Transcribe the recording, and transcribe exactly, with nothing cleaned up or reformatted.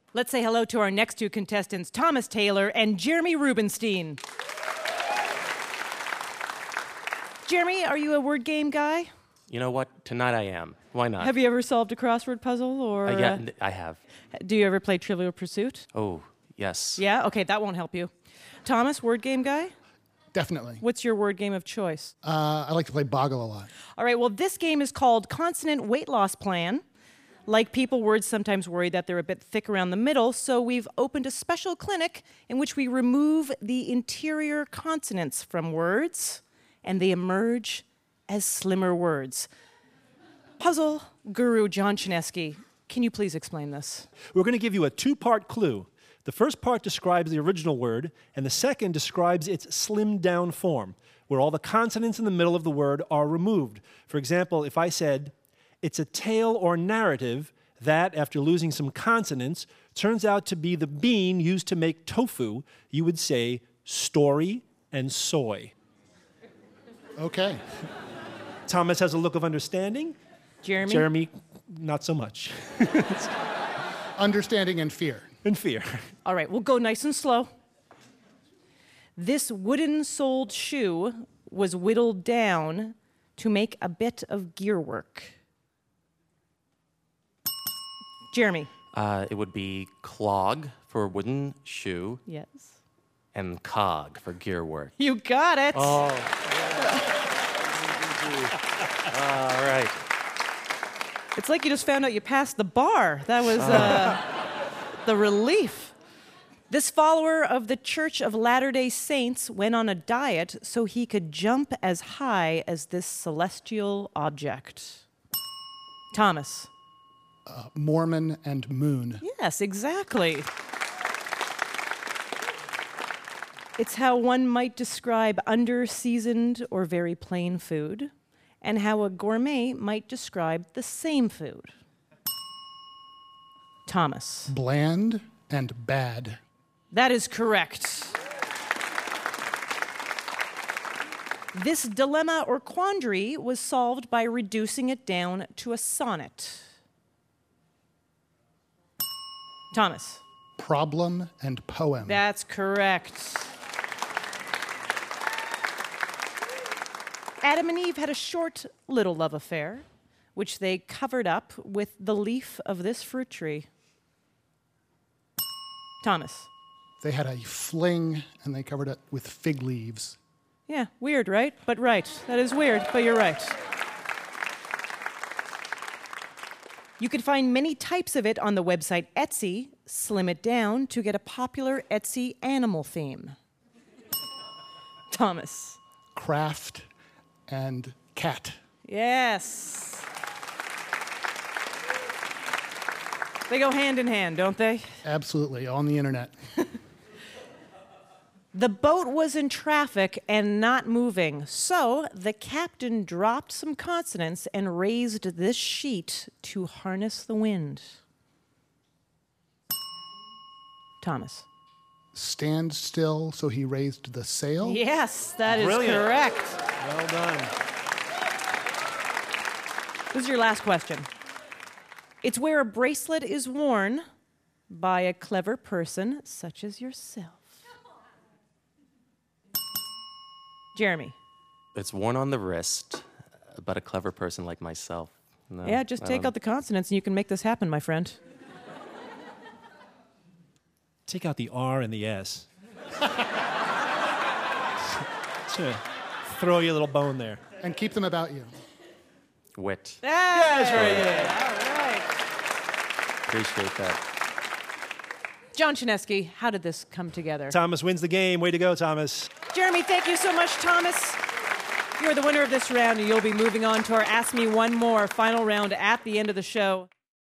Let's say hello to our next two contestants, Thomas Taylor and Jeremy Rubenstein. Jeremy, are you a word game guy? You know what? Tonight I am. Why not? Have you ever solved a crossword puzzle? Or Uh, yeah, uh, I have. do you ever play Trivial Pursuit? Oh, yes. Yeah? Okay, that won't help you. Thomas, word game guy? Definitely. What's your word game of choice? Uh, I like to play Boggle a lot. All right, well, this game is called Consonant Weight Loss Plan. Like people, words sometimes worry that they're a bit thick around the middle, so we've opened a special clinic in which we remove the interior consonants from words, and they emerge as slimmer words. Puzzle guru John Chinesky, can you please explain this? We're going to give you a two-part clue. The first part describes the original word, and the second describes its slimmed-down form, where all the consonants in the middle of the word are removed. For example, if I said, it's a tale or narrative that, after losing some consonants, turns out to be the bean used to make tofu, you would say story and soy. Okay. Thomas has a look of understanding. Jeremy? Jeremy, not so much. Understanding and fear. And fear. All right, we'll go nice and slow. This wooden-soled shoe was whittled down to make a bit of gearwork. Jeremy. Uh, it would be clog for wooden shoe Yes. and cog for gear work. You got it. Oh. All right. It's like you just found out you passed the bar. That was uh, the relief. This follower of the Church of Latter-day Saints went on a diet so he could jump as high as this celestial object. Thomas. Uh, Mormon and moon. Yes, exactly. It's how one might describe under-seasoned or very plain food, and how a gourmet might describe the same food. Thomas. Bland and bad. That is correct. This dilemma or quandary was solved by reducing it down to a sonnet. Thomas. Problem and poem. That's correct. Adam and Eve had a short little love affair, which they covered up with the leaf of this fruit tree. Thomas. They had a fling and they covered it with fig leaves. Yeah, weird, right? But right. That is weird, but you're right. You can find many types of it on the website Etsy. Slim it down to get a popular Etsy animal theme. Thomas. Craft and cat. Yes. They go hand in hand, don't they? Absolutely, on the internet. The boat was in traffic and not moving, so the captain dropped some consonants and raised this sheet to harness the wind. Thomas. Stand still, so he raised the sail. Yes, that is Brilliant. correct. Well done. This is your last question. It's where a bracelet is worn by a clever person such as yourself. Jeremy. It's worn on the wrist, but a clever person like myself. No, Yeah, just I take don't- out the consonants and you can make this happen, my friend. Take out the R and the S. Sure. Throw you a little bone there. And keep them about you. Wit. That's very good. All right. Appreciate that. John Chinesky, how did this come together? Thomas wins the game. Way to go, Thomas. Jeremy, thank you so much, Thomas. You're the winner of this round, and you'll be moving on to our Ask Me One More final round at the end of the show.